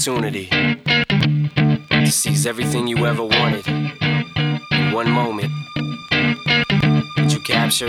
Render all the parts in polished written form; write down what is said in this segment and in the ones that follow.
opportunity to seize everything you ever wanted in one moment. Did you capture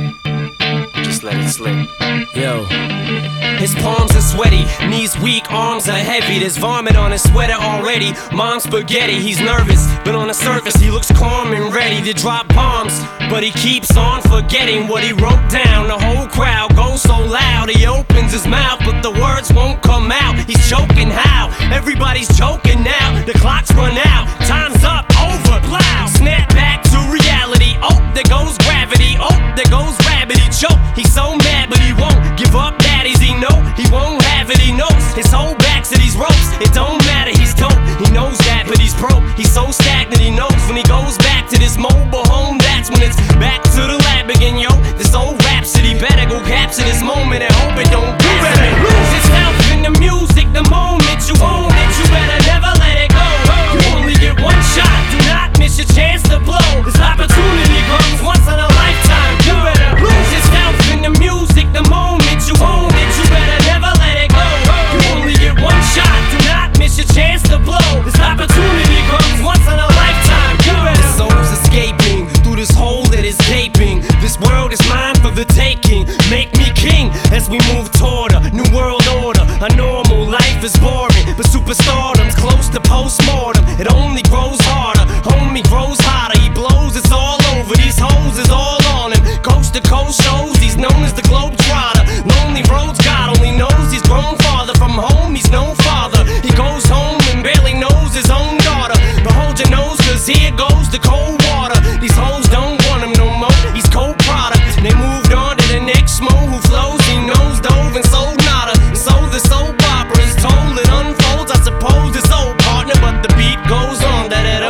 it? Just let it slip. Yo. His palms are sweaty, knees weak, arms are heavy. There's vomit on his sweater already. Mom's spaghetti, he's nervous, but on the surface he looks calm and ready to drop bombs. But he keeps on forgetting what he wrote down. The whole crowd goes so loud, he opens his mouth, but the words won't come out. He's choking how? Everybody's choking now. The clock's run out, time's up, over, loud. Snap back to reality, oh, there goes gravity. Oh, there goes rabbit, he choke. He's so mad, but he won't give up. Daddies, he know he won't have it, he knows his whole back to these ropes. It don't matter, he's dope, he knows that, but he's broke. He's so stagnant, he knows when he goes back to this mobile home, that's when it's back to the lab again, yo. This old rhapsody better go capture this moment and hope it don't do it. Lose yourself in the music, the moment you own it, you better never let it go. You only get one shot, do not miss your chance to blow. This opportunity comes once in a lifetime. You better lose yourself in the music, the moment you own it, you better never let it go. You only get one shot, do not miss your chance to blow. This opportunity comes once in a lifetime. You better. The soul's escaping through this hole that is gaping. This world is mine for the taking. Make me king as we move toward a new world order. A normal life is boring, but superstardom's close to postmortem. It only grows harder, homie grows hotter. He blows, it's all over. These hoes is all on him. Coast to coast shows, he's known as the Globetrotter. Lonely roads, God only knows he's grown farther from home. He's no father. He goes home and barely knows his own daughter. But hold your nose, cause here goes the cold water. These hoes don't want him no more. He's cold product. They moved on to the next mo who flows. He knows dove and sold nada. And so the soap opera is told. It unfolds. I suppose it's old partner, but the beat goes on.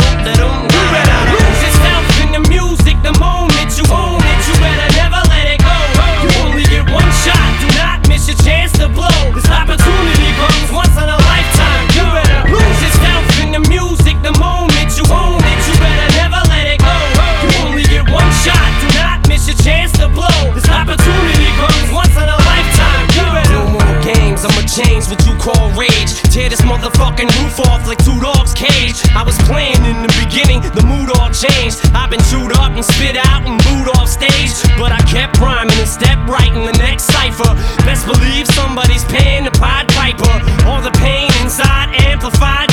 You better lose yourself in the music, the moment you own it. You better never let it go. You only get one shot. Do not miss your chance to blow. This opportunity comes once in a lifetime. You better lose yourself in the music, the moment you own it. You better never let it go. You only get one shot. Do not miss your chance to blow. This opportunity comes once in a lifetime. You better. No more games, I'ma change what you call rage. Tear this motherfucking roof off like two dogs' cage. I was playing in the beginning, the mood all changed. I've been chewed up and spit out and booed off stage, but I kept rhyming and stepped right in the next cipher. Best believe somebody's paying the Pied Piper. All the pain inside amplified